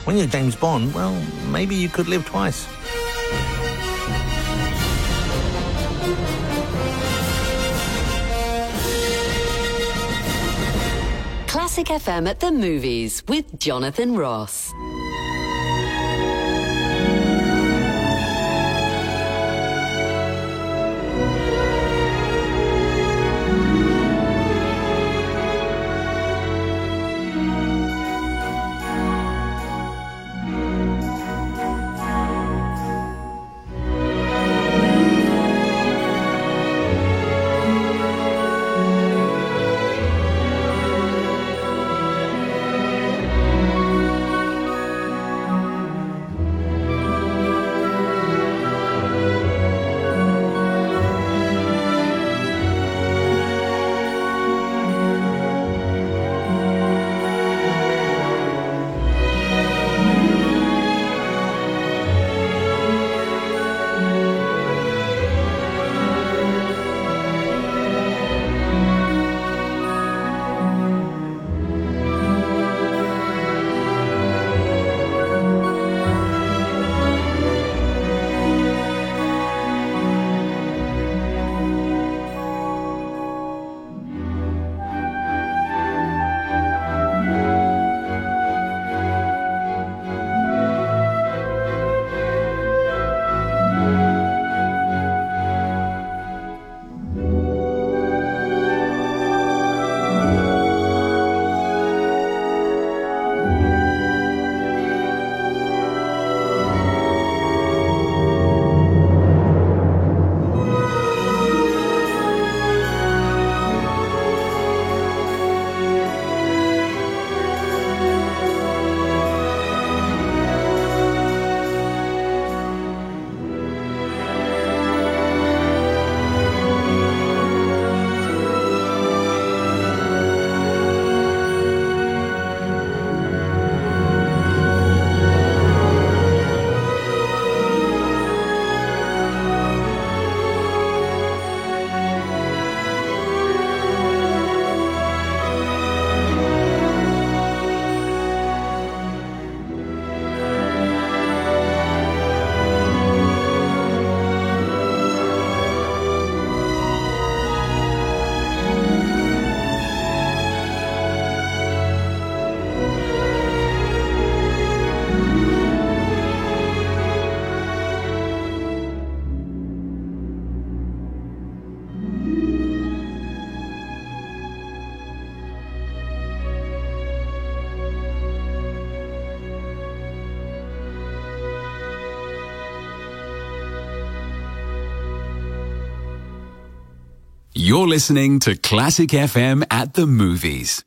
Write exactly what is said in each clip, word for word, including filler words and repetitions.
when you're James Bond, well, maybe you could live twice. Classic F M at the Movies with Jonathan Ross. You're listening to Classic F M at the Movies.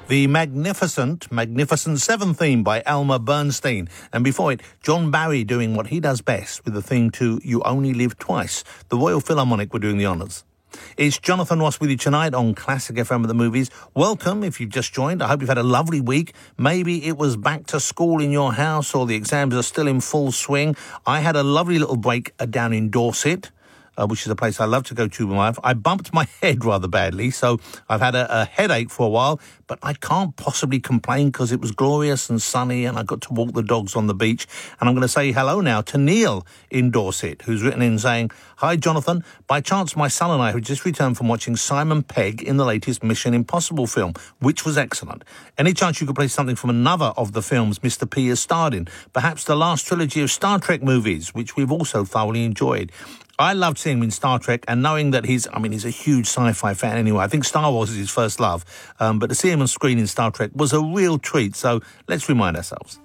The magnificent, magnificent Seven theme by Elmer Bernstein. And before it, John Barry doing what he does best with the theme to You Only Live Twice. The Royal Philharmonic were doing the honours. It's Jonathan Ross with you tonight on Classic F M at the Movies. Welcome if you've just joined. I hope you've had a lovely week. Maybe it was back to school in your house or the exams are still in full swing. I had a lovely little break uh, down in Dorset. Uh, which is a place I love to go to with my wife. I bumped my head rather badly, so I've had a, a headache for a while, but I can't possibly complain because it was glorious and sunny and I got to walk the dogs on the beach. And I'm going to say hello now to Neil in Dorset, who's written in saying, "Hi, Jonathan. By chance, my son and I have just returned from watching Simon Pegg in the latest Mission Impossible film, which was excellent. Any chance you could play something from another of the films Mister P has starred in? Perhaps the last trilogy of Star Trek movies, which we've also thoroughly enjoyed." I loved seeing him in Star Trek and knowing that he's, I mean, he's a huge sci-fi fan anyway. I think Star Wars is his first love. Um, but to see him on screen in Star Trek was a real treat. So let's remind ourselves.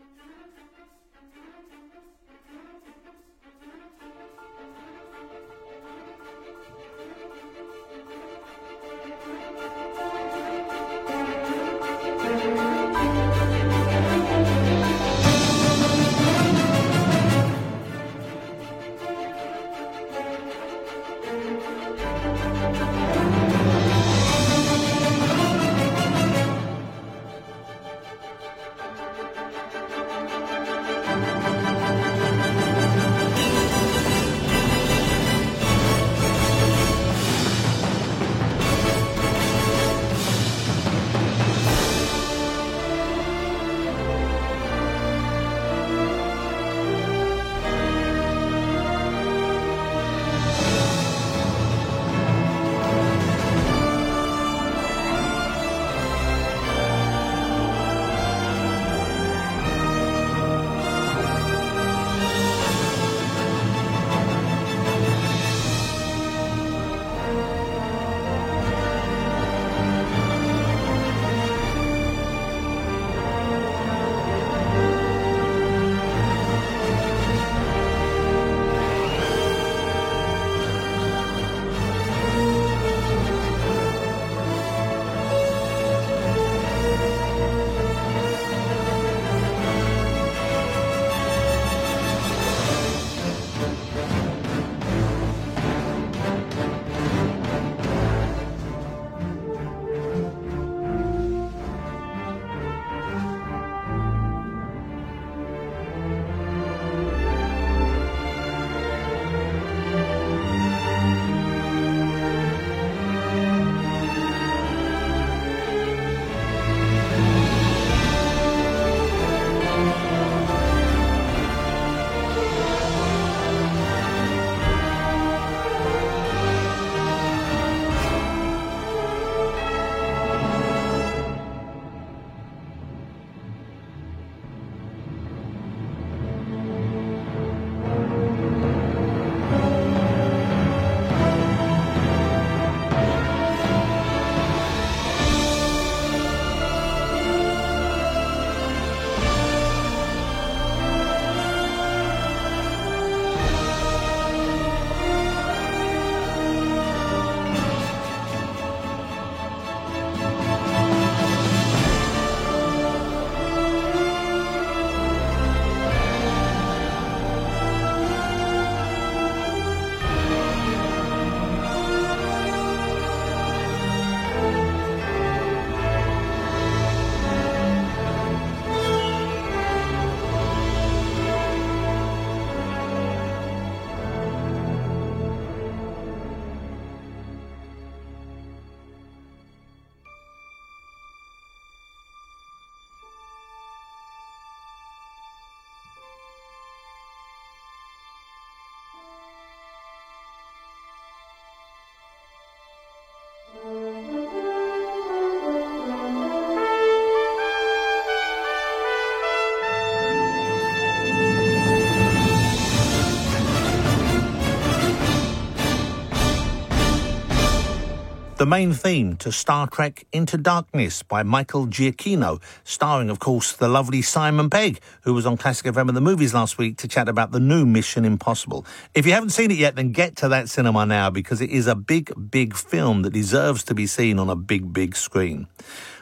The main theme to Star Trek Into Darkness by Michael Giacchino, starring, of course, the lovely Simon Pegg, who was on Classic F M at the Movies last week to chat about the new Mission Impossible. If you haven't seen it yet, then get to that cinema now, because it is a big, big film that deserves to be seen on a big, big screen.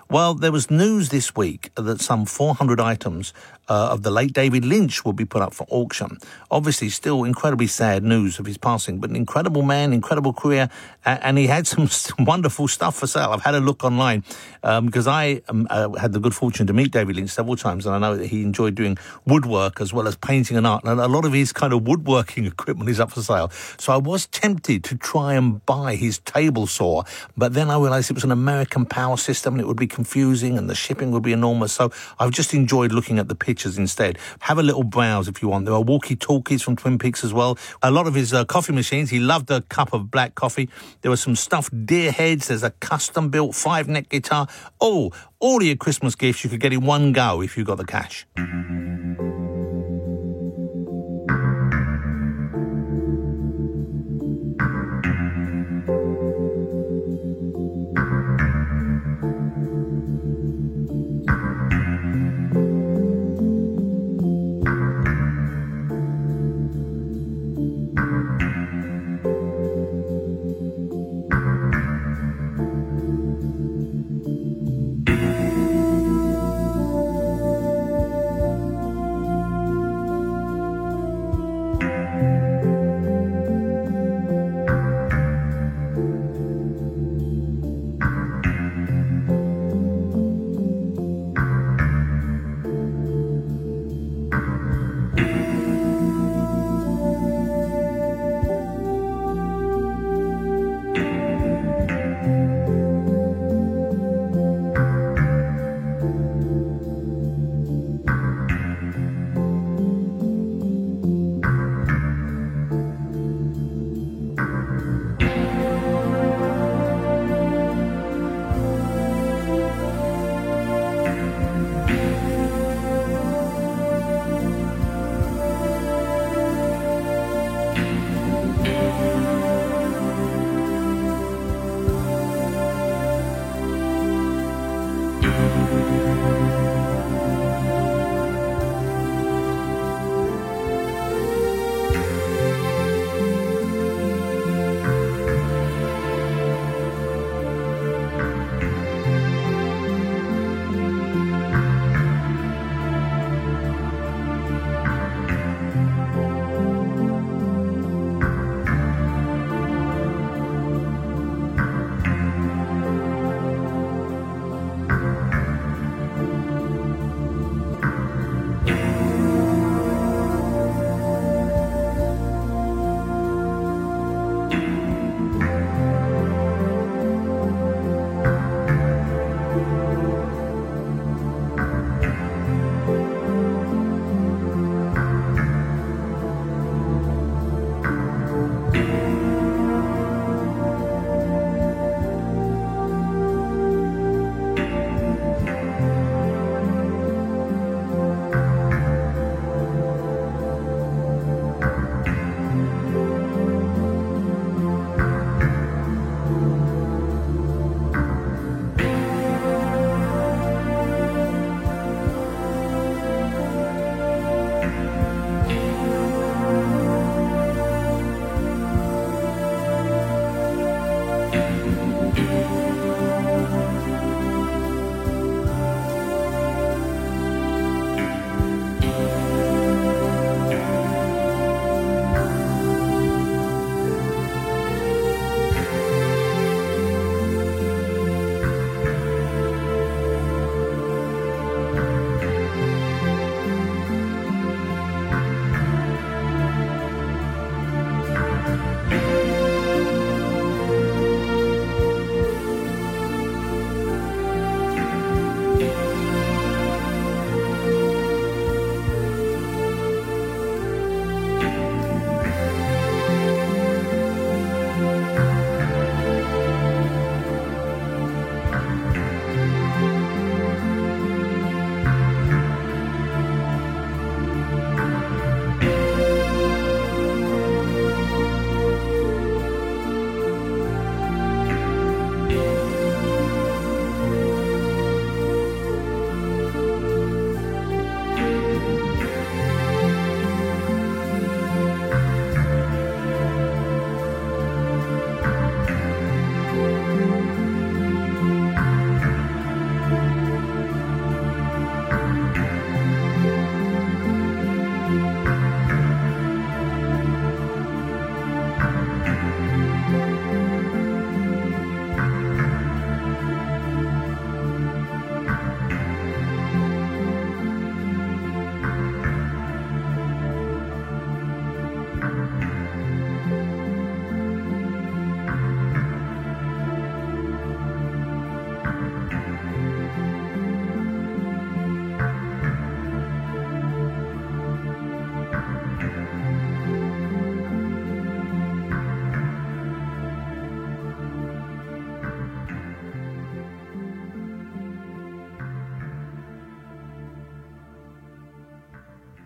Well, there was news this week that some four hundred items uh, of the late David Lynch will be put up for auction. Obviously, still incredibly sad news of his passing, but an incredible man, incredible career, and he had some wonderful stuff for sale. I've had a look online um, because I um, uh, had the good fortune to meet David Lynch several times, and I know that he enjoyed doing woodwork as well as painting and art, and a lot of his kind of woodworking equipment is up for sale. So I was tempted to try and buy his table saw, but then I realised it was an American power system and it would be confusing and the shipping would be enormous. So I've just enjoyed looking at the pictures instead. Have a little browse if you want. There are walkie-talkies from Twin Peaks as well. A lot of his uh, coffee machines. He loved a cup of black coffee. There were some stuffed deer heads. There's a custom-built five-neck guitar. Oh, all of your Christmas gifts you could get in one go if you got the cash.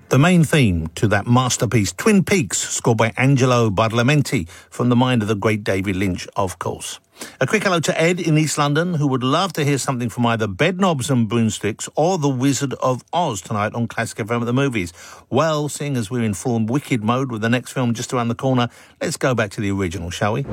The main theme to that masterpiece, Twin Peaks, scored by Angelo Badalamenti, from the mind of the great David Lynch, of course. A quick hello to Ed in East London, who would love to hear something from either Bedknobs and Broomsticks or The Wizard of Oz tonight on Classic F M at the Movies. Well, seeing as we're in full Wicked mode with the next film just around the corner, let's go back to the original, shall we?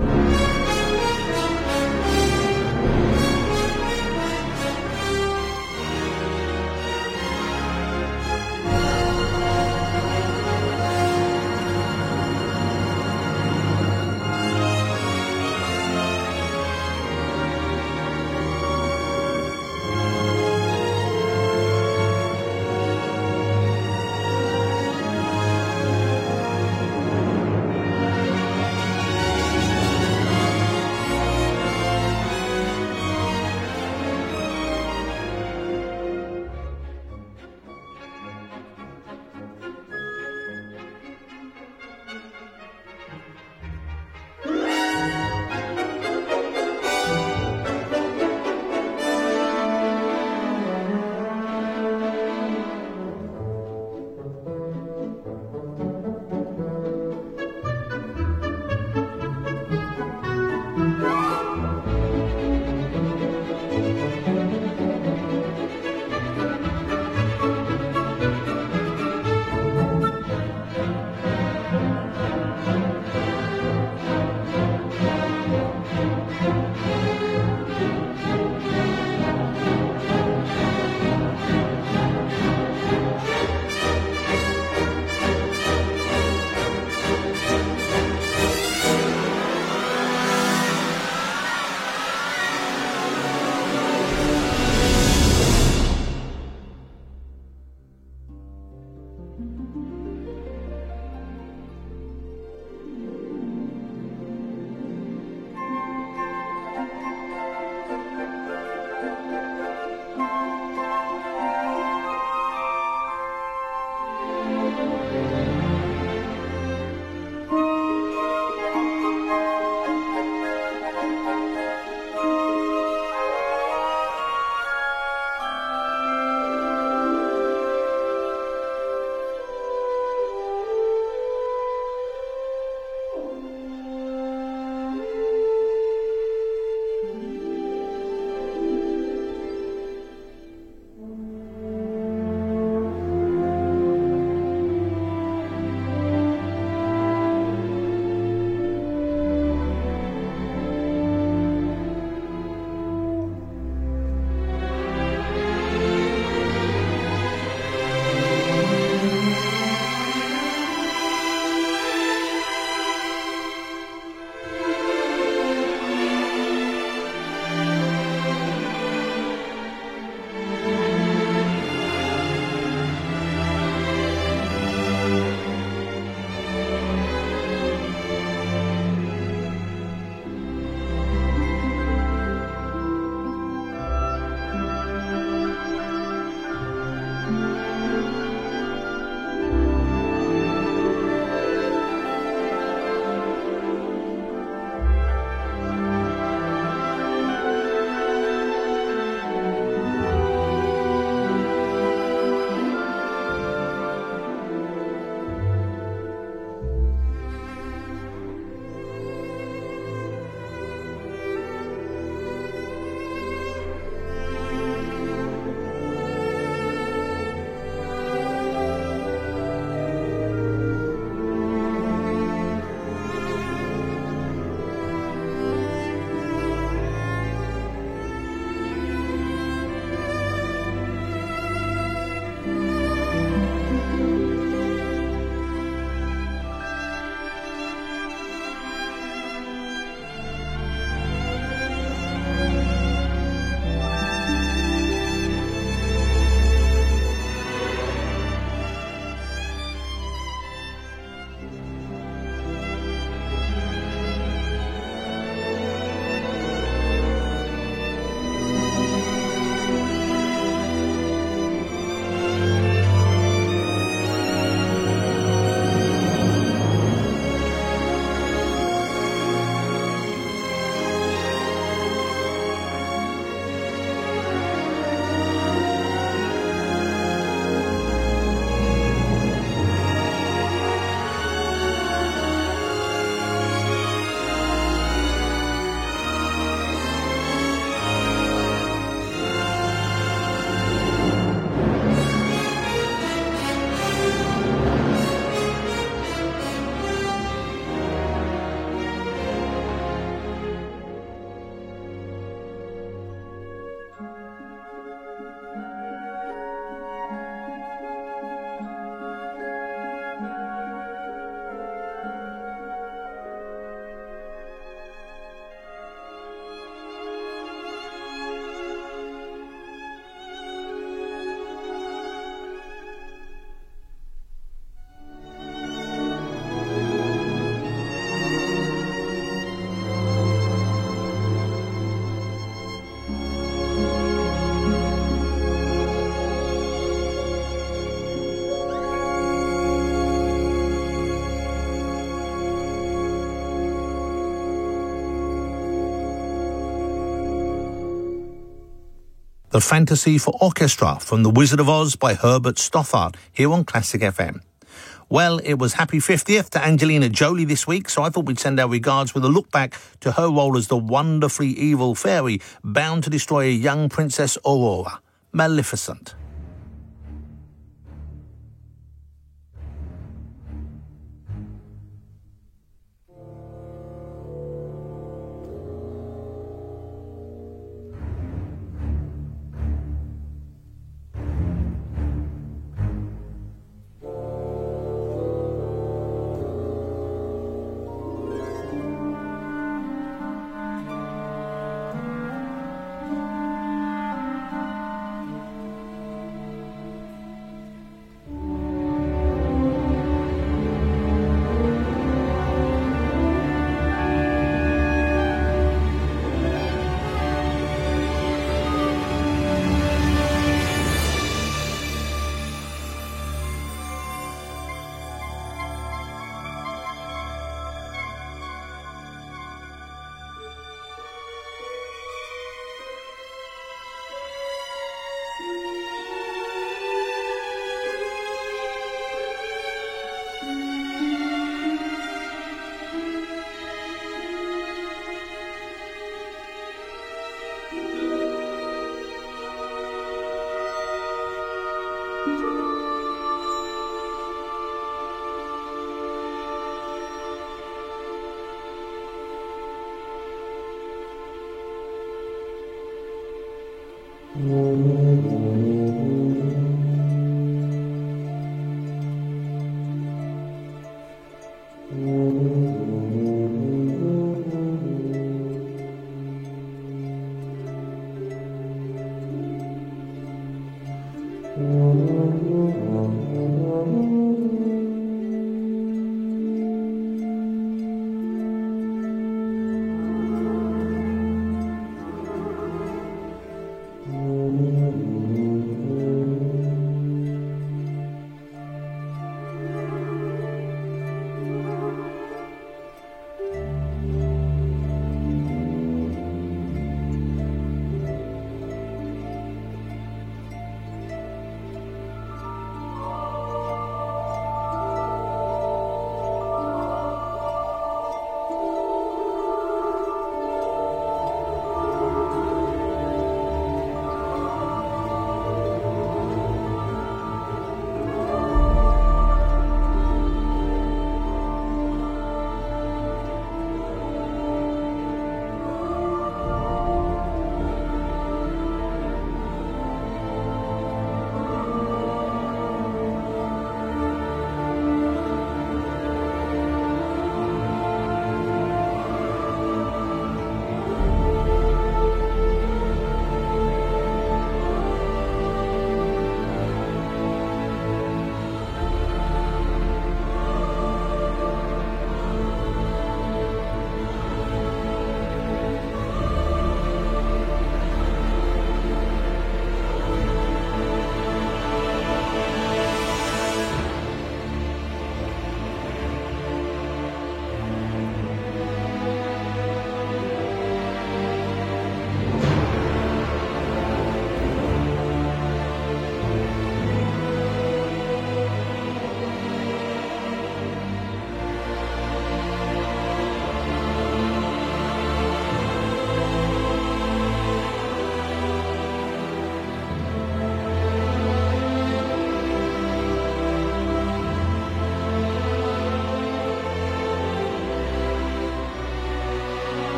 The Fantasy for Orchestra from The Wizard of Oz by Herbert Stothart, here on Classic F M. Well, it was happy fiftieth to Angelina Jolie this week, so I thought we'd send our regards with a look back to her role as the wonderfully evil fairy bound to destroy a young Princess Aurora. Maleficent. Mm-hmm.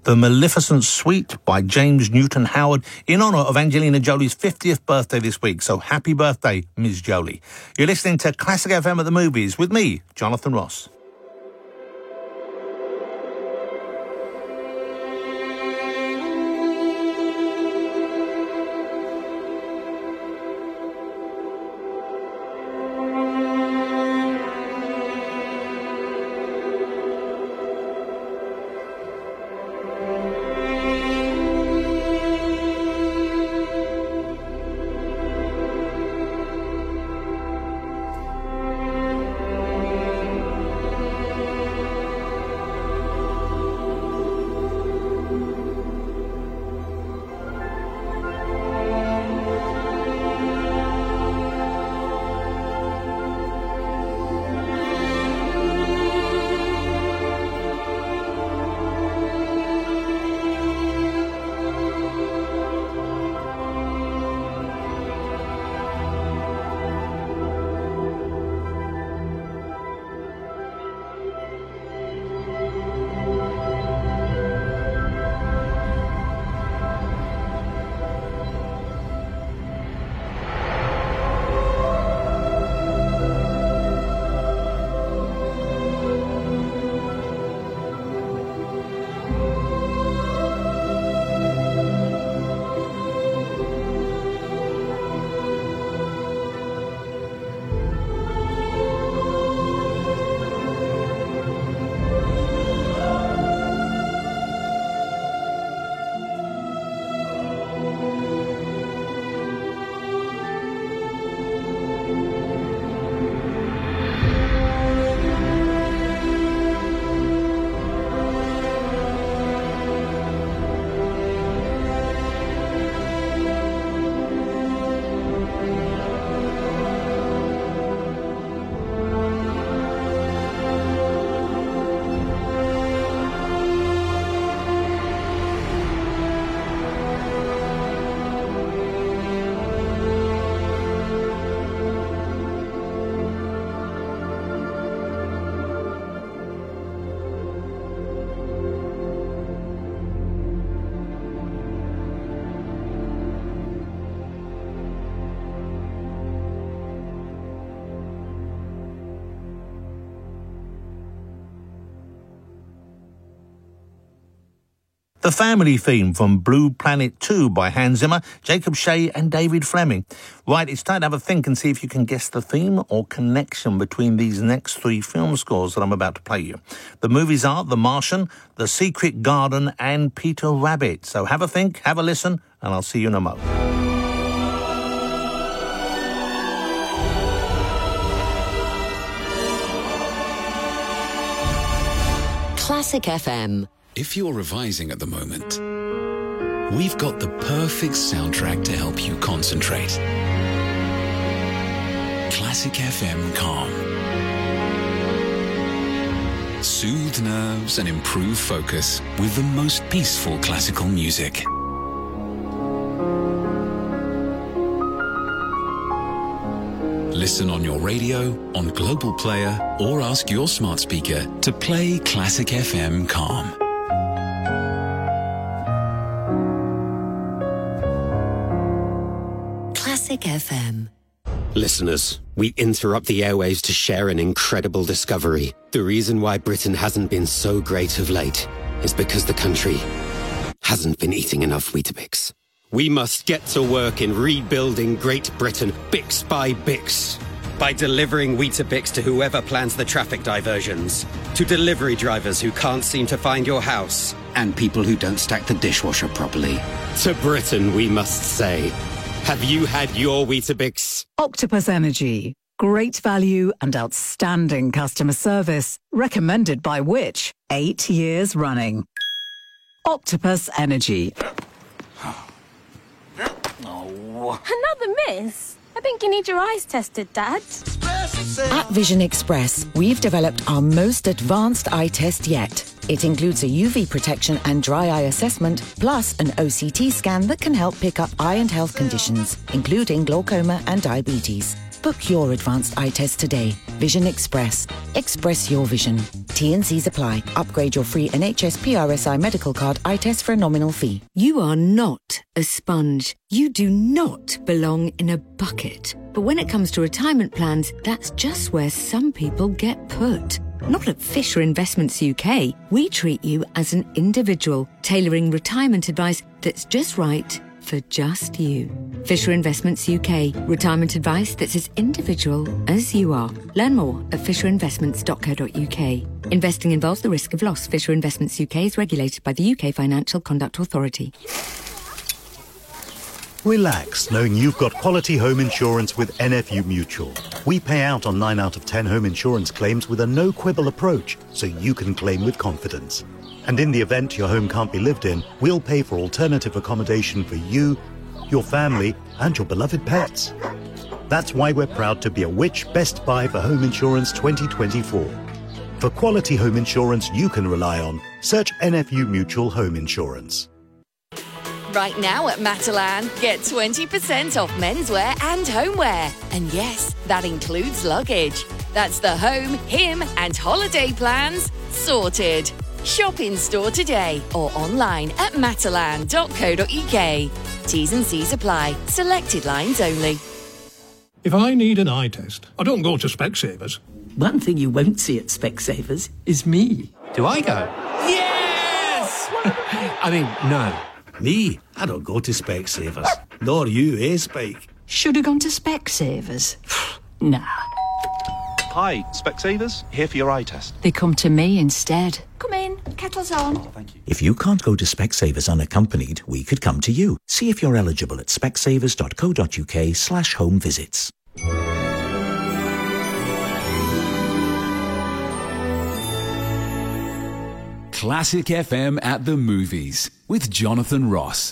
The Maleficent Suite by James Newton Howard in honour of Angelina Jolie's fiftieth birthday this week. So happy birthday, Miz Jolie. You're listening to Classic F M at the Movies with me, Jonathan Ross. The family theme from Blue Planet two by Hans Zimmer, Jacob Shea and David Fleming. Right, it's time to have a think and see if you can guess the theme or connection between these next three film scores that I'm about to play you. The movies are The Martian, The Secret Garden and Peter Rabbit. So have a think, have a listen, and I'll see you in a moment. Classic F M. If you're revising at the moment, we've got the perfect soundtrack to help you concentrate. Classic F M Calm. Soothe nerves and improve focus with the most peaceful classical music. Listen on your radio, on Global Player, or ask your smart speaker to play Classic F M Calm. Classic F M. Listeners, we interrupt the airwaves to share an incredible discovery. The reason why Britain hasn't been so great of late is because the country hasn't been eating enough Weetabix. We must get to work in rebuilding Great Britain, bix by bix. By delivering Weetabix to whoever plans the traffic diversions, to delivery drivers who can't seem to find your house, and people who don't stack the dishwasher properly. To Britain, we must say, have you had your Weetabix? Octopus Energy. Great value and outstanding customer service. Recommended by which? Eight years running. Octopus Energy. Oh. Another miss? I think you need your eyes tested, Dad. At Vision Express, we've developed our most advanced eye test yet. It includes a U V protection and dry eye assessment, plus an O C T scan that can help pick up eye and health conditions, including glaucoma and diabetes. Book your advanced eye test today. Vision Express. Express your vision. T and C's apply. Upgrade your free N H S P R S I medical card eye test for a nominal fee. You are not a sponge. You do not belong in a bucket. But when it comes to retirement plans, that's just where some people get put. Not at Fisher Investments U K. We treat you as an individual, tailoring retirement advice that's just right for just you. Fisher Investments U K. Retirement advice that's as individual as you are. Learn more at fisher investments dot co dot uk. Investing involves the risk of loss. Fisher Investments U K is regulated by the U K Financial Conduct Authority. Relax knowing you've got quality home insurance with N F U Mutual. We pay out on nine out of ten home insurance claims with a no-quibble approach, so you can claim with confidence. And in the event your home can't be lived in, we'll pay for alternative accommodation for you, your family, and your beloved pets. That's why we're proud to be a Which Best Buy for Home Insurance twenty twenty-four. For quality home insurance you can rely on, search N F U Mutual Home Insurance. Right now at Matalan, get twenty percent off menswear and homeware. And yes, that includes luggage. That's the home, him and holiday plans sorted. Shop in store today or online at matalan dot co dot uk. T's and C's apply. Selected lines only. If I need an eye test, I don't go to Specsavers. One thing you won't see at Specsavers is me. Do I go? Yes! I mean, no. Me? I don't go to Specsavers. Nor you, eh, Spike? Should have gone to Specsavers. Nah. Hi, Specsavers. Here for your eye test. They come to me instead. Come in, kettle's on. Oh, thank you. If you can't go to Specsavers unaccompanied, we could come to you. See if you're eligible at specsavers dot co dot uk slash home visits. Classic F M at the Movies with Jonathan Ross.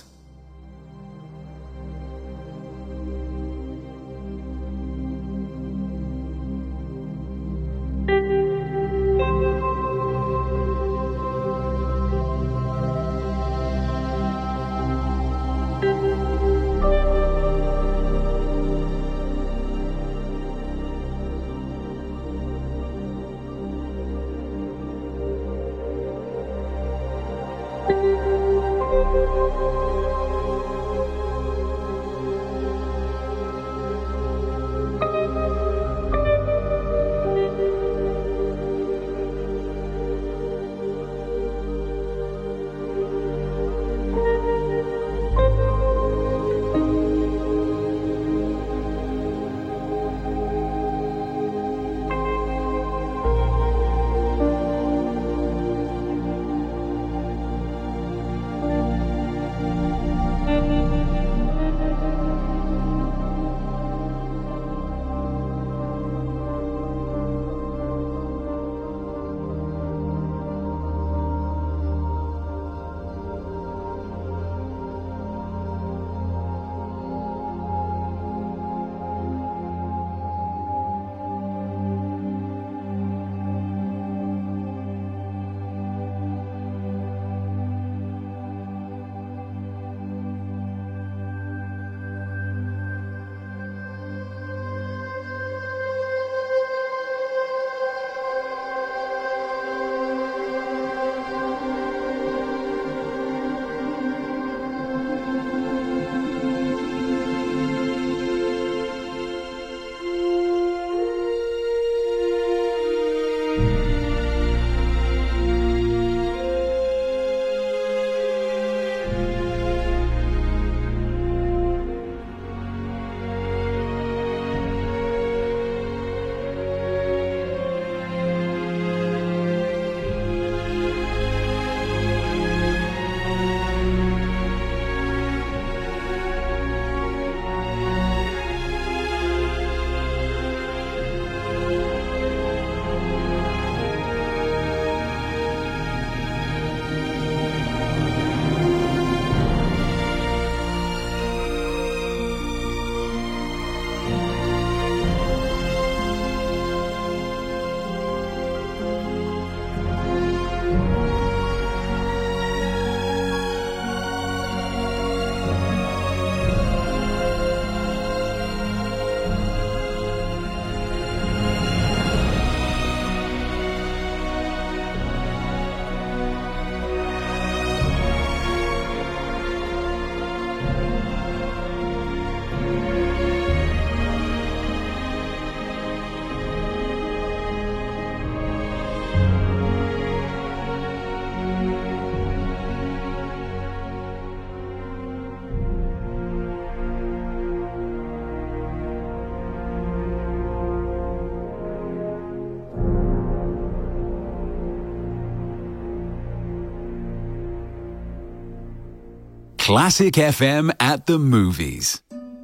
Classic F M at the movies.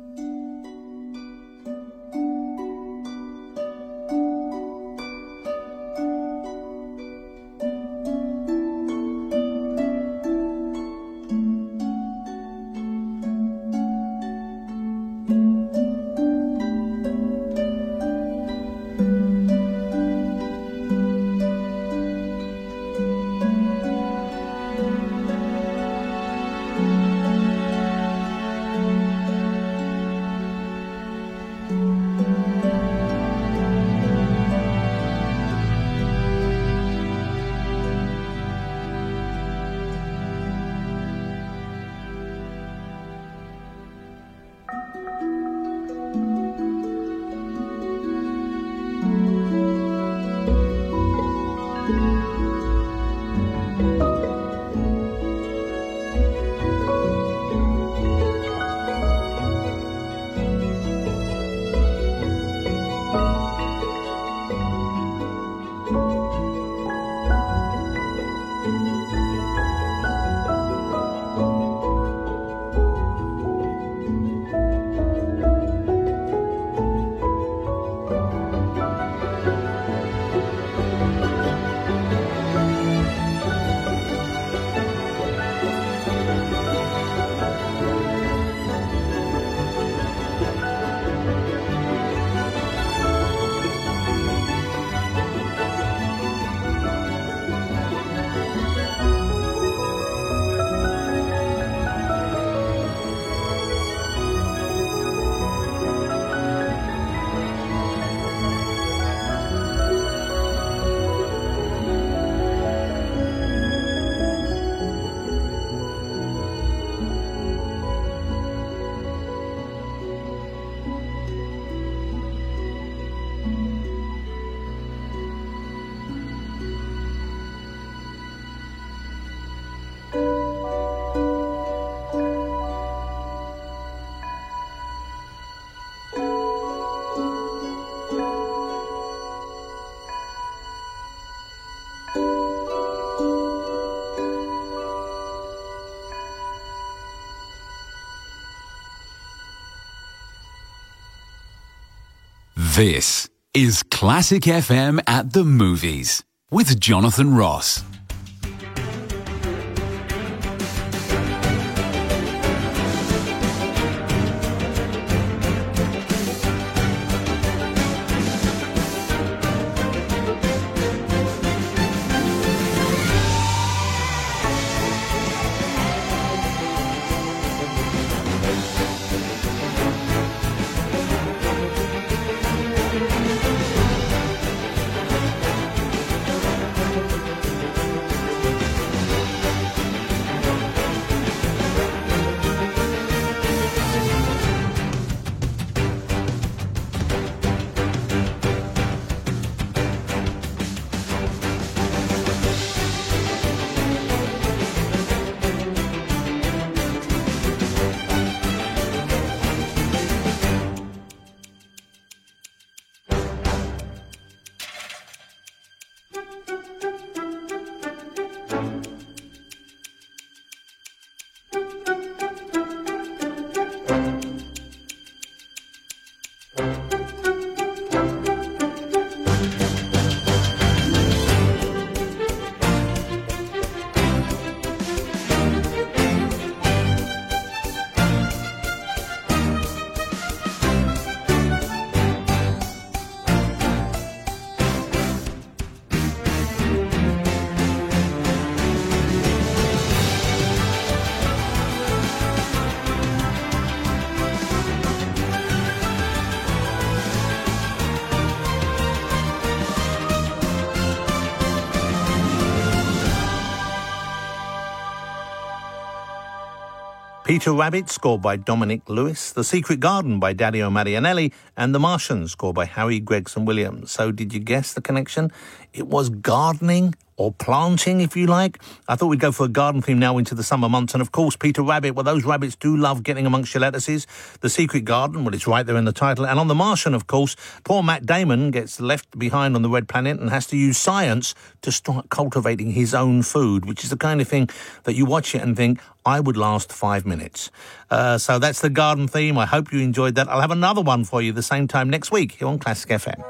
This is Classic F M at the movies with Jonathan Ross. Peter Rabbit, scored by Dominic Lewis, The Secret Garden by Dario Marianelli, and The Martian, scored by Harry Gregson Williams. So did you guess the connection? It was gardening, or planting, if you like. I thought we'd go for a garden theme now into the summer months. And, of course, Peter Rabbit, well, those rabbits do love getting amongst your lettuces. The Secret Garden, well, it's right there in the title. And on The Martian, of course, poor Matt Damon gets left behind on the Red Planet and has to use science to start cultivating his own food, which is the kind of thing that you watch it and think, I would last five minutes. Uh, so that's the garden theme. I hope you enjoyed that. I'll have another one for you the same time next week here on Classic F M.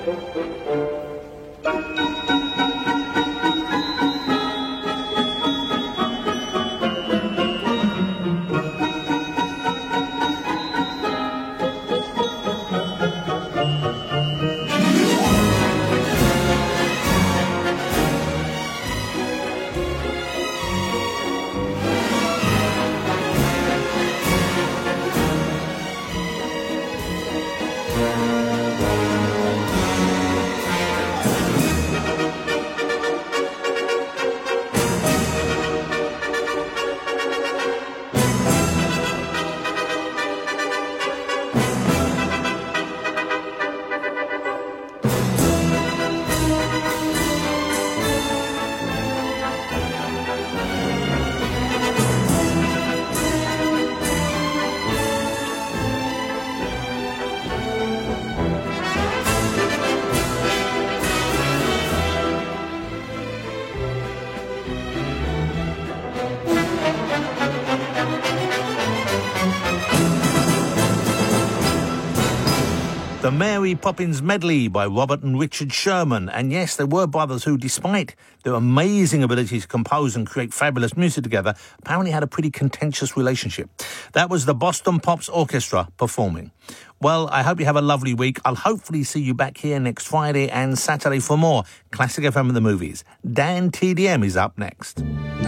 The Mary Poppins Medley by Robert and Richard Sherman. And yes, they were brothers who, despite their amazing ability to compose and create fabulous music together, apparently had a pretty contentious relationship. That was the Boston Pops Orchestra performing. Well, I hope you have a lovely week. I'll hopefully see you back here next Friday and Saturday for more Classic F M at the Movies. Dan T D M is up next.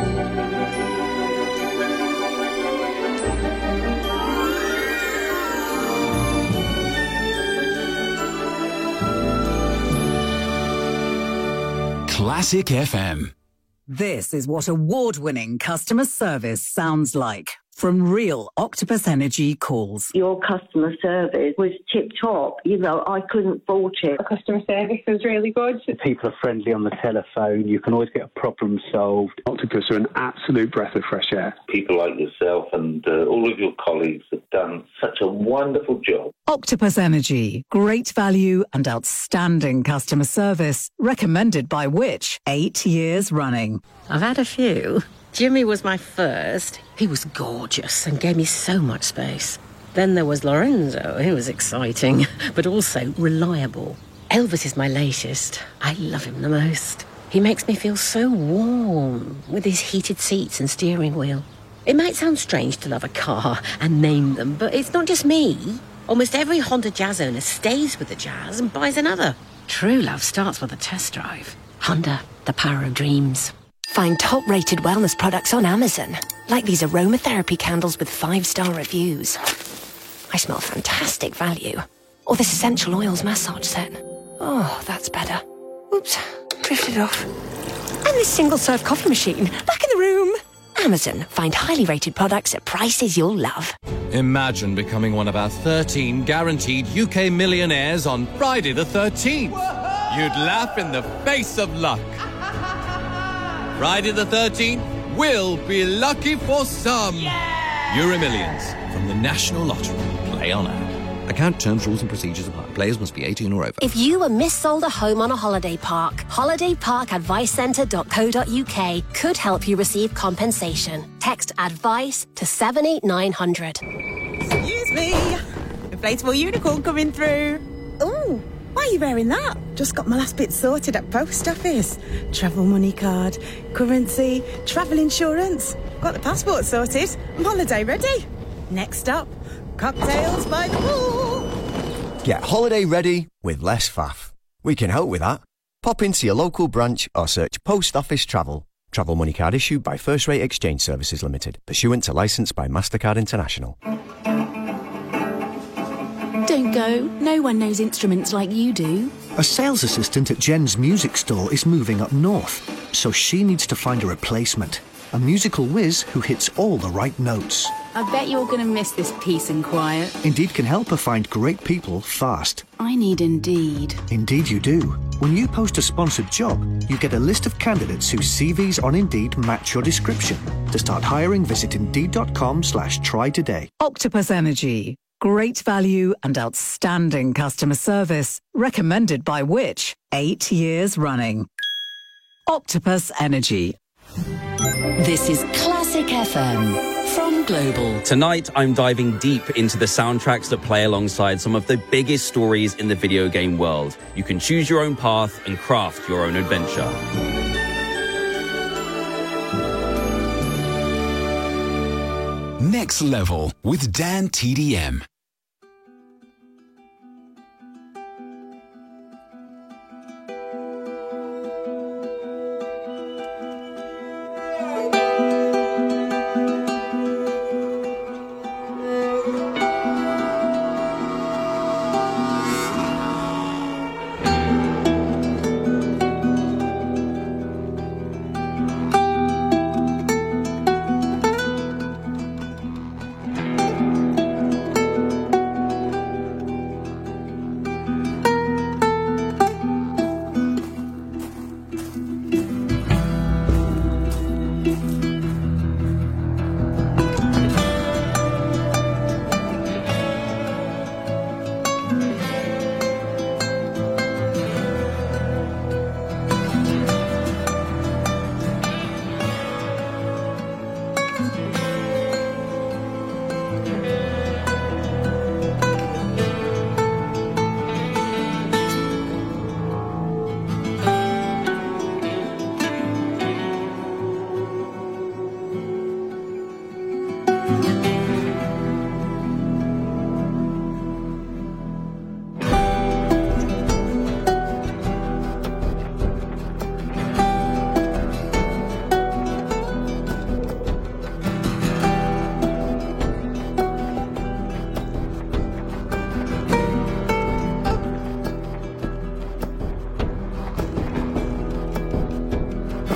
Classic F M. This is what award-winning customer service sounds like from real Octopus Energy calls. Your customer service was tip-top. You know, I couldn't fault it. The customer service was really good. People are friendly on the telephone. You can always get a problem solved. Octopus are an absolute breath of fresh air. People like yourself and uh, all of your colleagues have done such a wonderful job. Octopus Energy. Great value and outstanding customer service. Recommended by Which? Eight years running. I've had a few. Jimmy was my first. He was gorgeous and gave me so much space. Then there was Lorenzo. He was exciting, but also reliable. Elvis is my latest. I love him the most. He makes me feel so warm with his heated seats and steering wheel. It might sound strange to love a car and name them, but it's not just me. Almost every Honda Jazz owner stays with the Jazz and buys another. True love starts with a test drive. Honda, the power of dreams. Find top-rated wellness products on Amazon, like these aromatherapy candles with five-star reviews. I smell fantastic value. Or this essential oils massage set. Oh, that's better. Oops, drifted off. And this single-serve coffee machine, back in the room. Amazon, find highly rated products at prices you'll love. Imagine becoming one of our thirteen guaranteed U K millionaires on Friday the thirteenth. Whoa! You'd laugh in the face of luck. Friday the thirteenth will be lucky for some. Yeah! Euro Millions from the National Lottery. Play on app. Account terms, rules and procedures apply. Players must be eighteen or over. If you were missold a home on a holiday park, holiday park advice centre dot co dot uk could help you receive compensation. Text ADVICE to seven eight nine hundred. Excuse me. Inflatable unicorn coming through. Ooh. Why are you wearing that? Just got my last bit sorted at post office. Travel money card, currency, travel insurance. Got the passport sorted. I'm holiday ready. Next up, cocktails by the pool. Get holiday ready with less faff. We can help with that. Pop into your local branch or search Post Office Travel. Travel money card issued by First Rate Exchange Services Limited, pursuant to licence by MasterCard International. Don't go. No one knows instruments like you do. A sales assistant at Jen's music store is moving up north, so she needs to find a replacement. A musical whiz who hits all the right notes. I bet you're going to miss this peace and quiet. Indeed can help her find great people fast. I need Indeed. Indeed you do. When you post a sponsored job, you get a list of candidates whose C Vs on Indeed match your description. To start hiring, visit Indeed.com slash try today. Octopus Energy. Great value and outstanding customer service. Recommended by Which? Eight years running. Octopus Energy. This is Classic F M from Global. Tonight, I'm diving deep into the soundtracks that play alongside some of the biggest stories in the video game world. You can choose your own path and craft your own adventure. Next Level with Dan T D M.